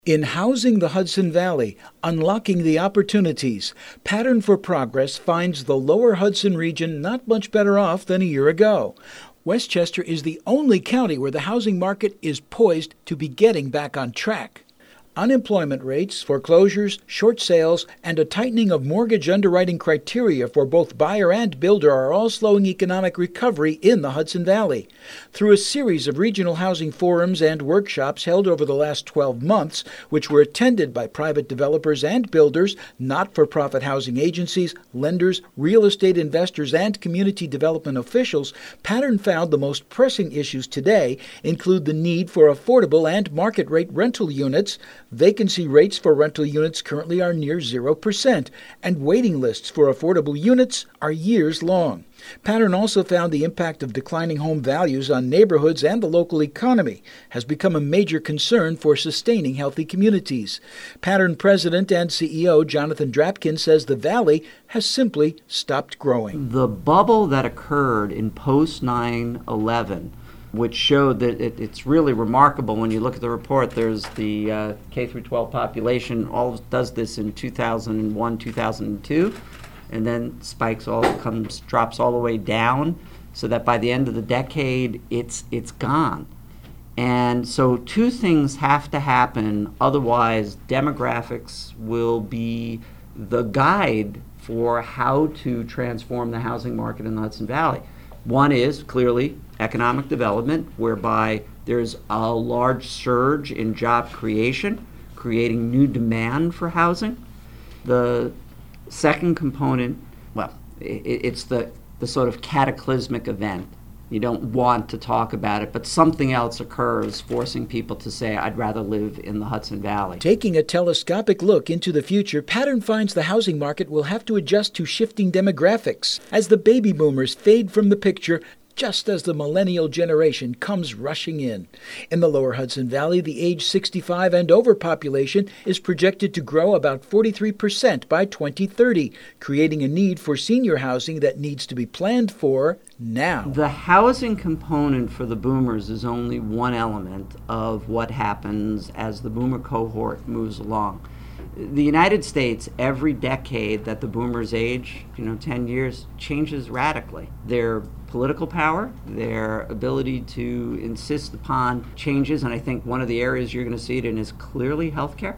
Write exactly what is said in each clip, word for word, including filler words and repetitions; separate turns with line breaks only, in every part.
In Housing the Hudson Valley, Unlocking the Opportunities, Pattern for Progress finds the lower Hudson region not much better off than a year ago. Westchester is the only county where the housing market is poised to be getting back on track. Unemployment rates, foreclosures, short sales, and a tightening of mortgage underwriting criteria for both buyer and builder are all slowing economic recovery in the Hudson Valley. Through a series of regional housing forums and workshops held over the last twelve months, which were attended by private developers and builders, not-for-profit housing agencies, lenders, real estate investors, and community development officials, Pattern found the most pressing issues today include the need for affordable and market-rate rental units. Vacancy rates for rental units currently are near zero percent, and waiting lists for affordable units are years long. Pattern also found the impact of declining home values on neighborhoods and the local economy has become a major concern for sustaining healthy communities. Pattern President and C E O Jonathan Drapkin says the Valley has simply stopped growing.
The bubble that occurred in post nine eleven, which showed that it, it's really remarkable when you look at the report. There's the uh, K through twelve population all does this in two thousand one, two thousand two, and then spikes all comes drops all the way down, so that by the end of the decade, it's it's gone. And so two things have to happen, otherwise demographics will be the guide for how to transform the housing market in the Hudson Valley. One is clearly economic development, whereby there's a large surge in job creation, creating new demand for housing. The second component, well, it's the, the sort of cataclysmic event. You don't want to talk about it, but something else occurs, forcing people to say, I'd rather live in the Hudson Valley.
Taking a telescopic look into the future, Pattern finds the housing market will have to adjust to shifting demographics as the baby boomers fade from the picture, just as the millennial generation comes rushing in. In the lower Hudson Valley, the age sixty-five and over population is projected to grow about forty-three percent by twenty thirty, creating a need for senior housing that needs to be planned for now.
The housing component for the boomers is only one element of what happens as the boomer cohort moves along. The United States, every decade that the boomers age, you know, ten years, changes radically. Their political power, their ability to insist upon changes, and I think one of the areas you're going to see it in is clearly healthcare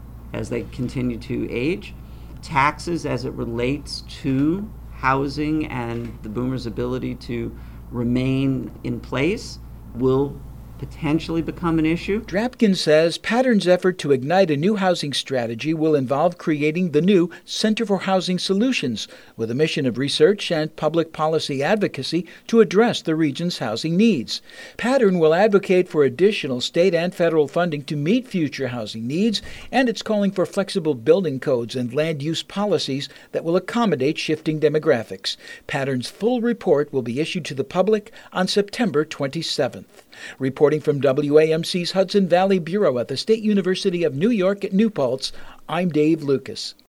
as they continue to age. Taxes as it relates to housing and the boomers' ability to remain in place will potentially become an issue.
Drapkin says Pattern's effort to ignite a new housing strategy will involve creating the new Center for Housing Solutions, with a mission of research and public policy advocacy to address the region's housing needs. Pattern will advocate for additional state and federal funding to meet future housing needs, and it's calling for flexible building codes and land use policies that will accommodate shifting demographics. Pattern's full report will be issued to the public on September twenty-seventh. Reporting from W A M C's Hudson Valley Bureau at the State University of New York at New Paltz, I'm Dave Lucas.